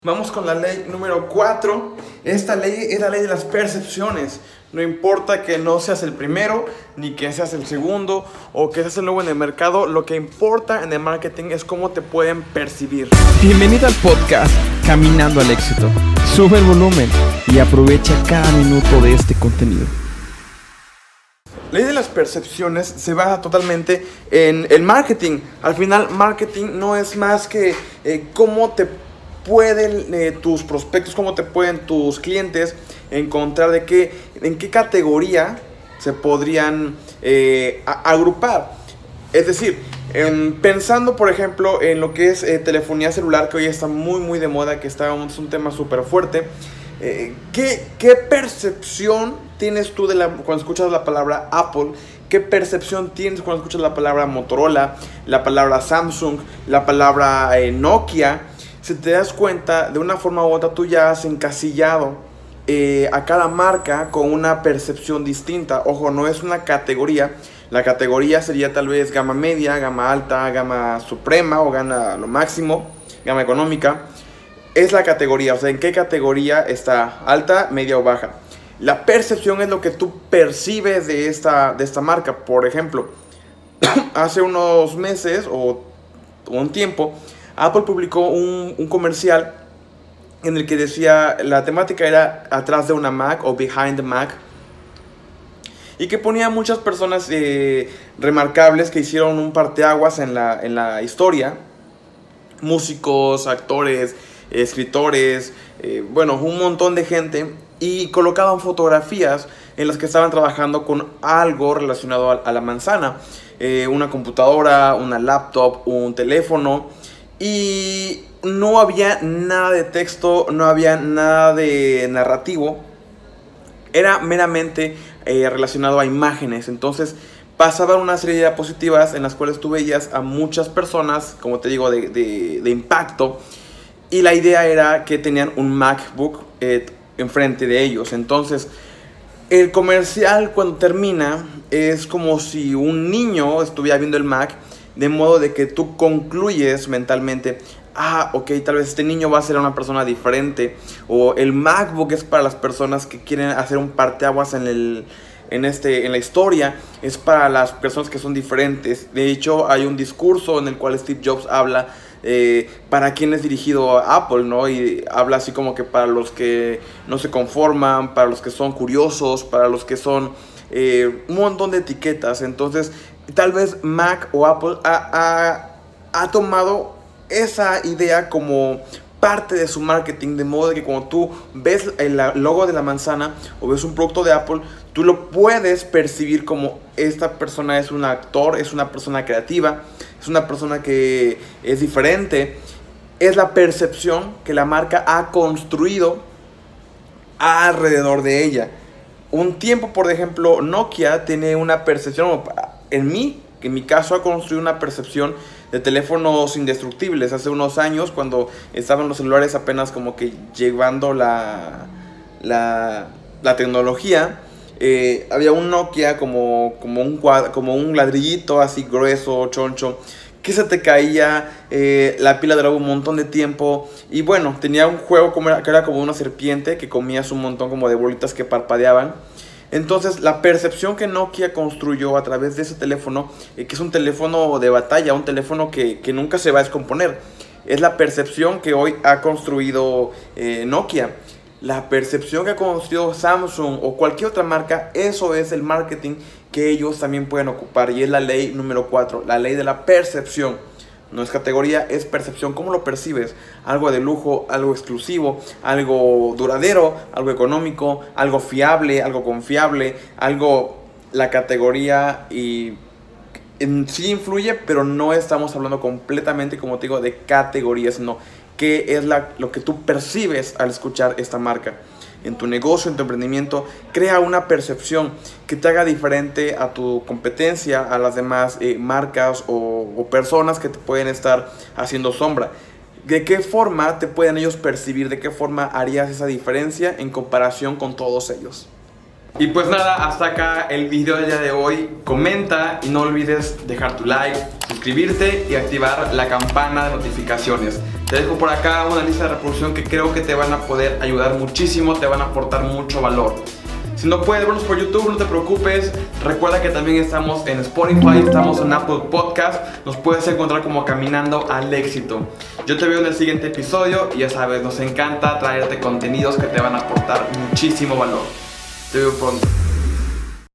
Vamos con la ley número 4. Esta ley es la ley de las percepciones. No importa que no seas el primero, ni que seas el segundo, o que seas el nuevo en el mercado. Lo que importa en el marketing es cómo te pueden percibir. Bienvenido al podcast Caminando al Éxito. Sube el volumen y aprovecha cada minuto de este contenido. La ley de las percepciones se basa totalmente en el marketing. Al final, marketing no es más que cómo te pueden tus prospectos, cómo te pueden tus clientes encontrar en qué categoría se podrían agrupar. Es decir, pensando por ejemplo en lo que es telefonía celular, que hoy está muy de moda, que es un tema súper fuerte. ¿Qué percepción tienes tú cuando escuchas la palabra Apple? ¿Qué percepción tienes cuando escuchas la palabra Motorola, la palabra Samsung, la palabra Nokia? Si te das cuenta, de una forma u otra tú ya has encasillado a cada marca con una percepción distinta. Ojo, no es una categoría. La categoría sería tal vez gama media, gama alta, gama suprema o gama lo máximo, gama económica. Es la categoría, o sea, en qué categoría está, alta, media o baja. La percepción es lo que tú percibes de esta marca. Por ejemplo, hace unos meses o un tiempo, Apple publicó un comercial en el que decía, la temática era atrás de una Mac o behind the Mac, y que ponía muchas personas remarcables que hicieron un parteaguas en la historia, músicos, actores, escritores, un montón de gente, y colocaban fotografías en las que estaban trabajando con algo relacionado a la manzana, una computadora, una laptop, un teléfono. Y no había nada de texto, no había nada de narrativo. Era meramente relacionado a imágenes. Entonces pasaban una serie de diapositivas en las cuales tú veías a muchas personas, como te digo, de impacto. Y la idea era que tenían un MacBook enfrente de ellos. Entonces el comercial, cuando termina, es como si un niño estuviera viendo el Mac, de modo de que tú concluyes mentalmente, ok, tal vez este niño va a ser una persona diferente, o el MacBook es para las personas que quieren hacer un parteaguas en la historia, es para las personas que son diferentes. De hecho, hay un discurso en el cual Steve Jobs habla para quién es dirigido a Apple, ¿no? Y habla así como que para los que no se conforman, para los que son curiosos, para los que son un montón de etiquetas. Entonces, tal vez Mac o Apple ha tomado esa idea como parte de su marketing, de modo que cuando tú ves el logo de la manzana o ves un producto de Apple, tú lo puedes percibir como esta persona es un actor, es una persona creativa, es una persona que es diferente. Es la percepción que la marca ha construido alrededor de ella. Un tiempo, por ejemplo, Nokia tiene una percepción, en mi caso ha construido una percepción de teléfonos indestructibles. Hace unos años, cuando estaban los celulares apenas como que llevando la tecnología, había un Nokia como un ladrillito así grueso, choncho, que se te caía, la pila duraba un montón de tiempo. Y bueno, tenía un juego que era como una serpiente, que comías un montón como de bolitas que parpadeaban. Entonces la percepción que Nokia construyó a través de ese teléfono, que es un teléfono de batalla, un teléfono que nunca se va a descomponer, es la percepción que hoy ha construido Nokia. La percepción que ha construido Samsung o cualquier otra marca, eso es el marketing que ellos también pueden ocupar. Y es la ley número 4, la ley de la percepción. No es categoría, es percepción. ¿Cómo lo percibes? Algo de lujo, algo exclusivo, algo duradero, algo económico, algo fiable, algo confiable, la categoría y sí influye, pero no estamos hablando completamente, como te digo, de categorías, sino qué es lo que tú percibes al escuchar esta marca. En tu negocio, en tu emprendimiento, crea una percepción que te haga diferente a tu competencia, a las demás marcas o personas que te pueden estar haciendo sombra. ¿De qué forma te pueden ellos percibir? ¿De qué forma harías esa diferencia en comparación con todos ellos? Y pues nada, hasta acá el video del día de hoy. Comenta y no olvides dejar tu like, suscribirte y activar la campana de notificaciones. Te dejo por acá una lista de reproducción que creo que te van a poder ayudar muchísimo, te van a aportar mucho valor. Si no puedes vernos por YouTube, no te preocupes. Recuerda que también estamos en Spotify, estamos en Apple Podcast. Nos puedes encontrar como Caminando al Éxito. Yo te veo en el siguiente episodio y ya sabes, nos encanta traerte contenidos que te van a aportar muchísimo valor. Te veo pronto.